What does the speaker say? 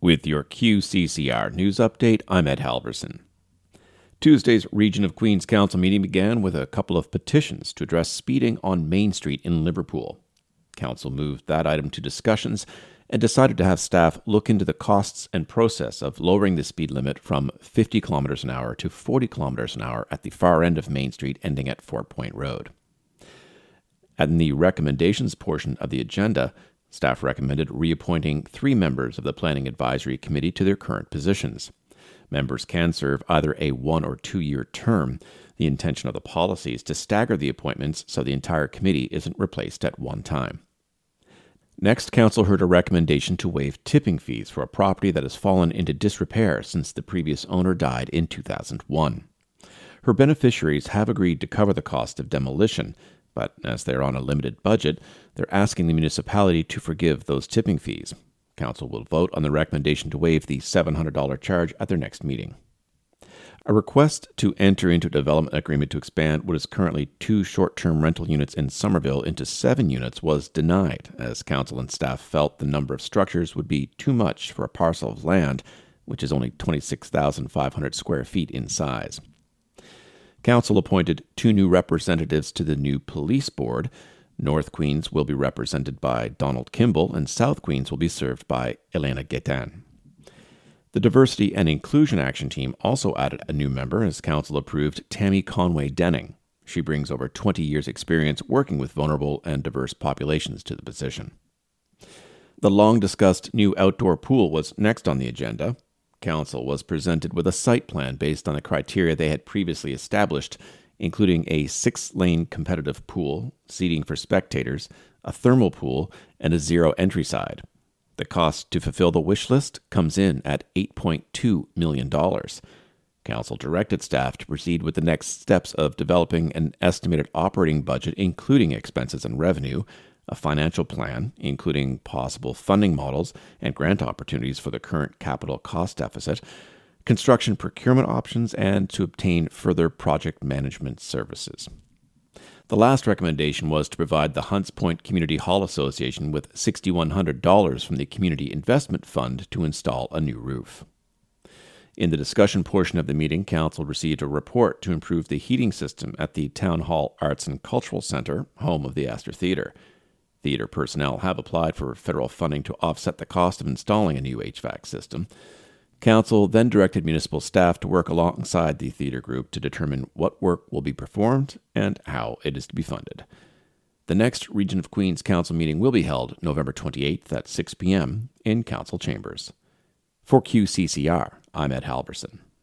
With your QCCR news update, I'm Ed Halverson. Tuesday's Region of Queens Council meeting began with a couple of petitions to address speeding on Main Street in Liverpool. Council moved that item to discussions and decided to have staff look into the costs and process of lowering the speed limit from 50 kilometers an hour to 40 kilometers an hour at the far end of Main Street ending at Fort Point Road. In the recommendations portion of the agenda, staff recommended reappointing 3 members of the Planning Advisory Committee to their current positions. Members can serve either a 1 or 2 year term. The intention of the policy is to stagger the appointments so the entire committee isn't replaced at one time. Next, Council heard a recommendation to waive tipping fees for a property that has fallen into disrepair since the previous owner died in 2001. Her beneficiaries have agreed to cover the cost of demolition, but as they're on a limited budget, they're asking the municipality to forgive those tipping fees. Council will vote on the recommendation to waive the $700 charge at their next meeting. A request to enter into a development agreement to expand what is currently 2 short-term rental units in Somerville into 7 units was denied, as Council and staff felt the number of structures would be too much for a parcel of land, which is only 26,500 square feet in size. Council appointed 2 new representatives to the new police board. North Queens will be represented by Donald Kimball, and South Queens will be served by Elena Guetin. The Diversity and Inclusion Action Team also added a new member as Council approved Tammy Conway-Denning. She brings over 20 years' experience working with vulnerable and diverse populations to the position. The long-discussed new outdoor pool was next on the agenda. Council was presented with a site plan based on the criteria they had previously established, including a 6-lane competitive pool, seating for spectators, a thermal pool, and a zero entry side. The cost to fulfill the wish list comes in at $8.2 million. Council directed staff to proceed with the next steps of developing an estimated operating budget, including expenses and revenue, a financial plan, including possible funding models and grant opportunities for the current capital cost deficit, construction procurement options, and to obtain further project management services. The last recommendation was to provide the Hunts Point Community Hall Association with $6,100 from the Community Investment Fund to install a new roof. In the discussion portion of the meeting, Council received a report to improve the heating system at the Town Hall Arts and Cultural Centre, home of the Astor Theatre. Theatre personnel have applied for federal funding to offset the cost of installing a new HVAC system. Council then directed municipal staff to work alongside the theatre group to determine what work will be performed and how it is to be funded. The next Region of Queens Council meeting will be held November 28th at 6 p.m. in Council Chambers. For QCCR, I'm Ed Halverson.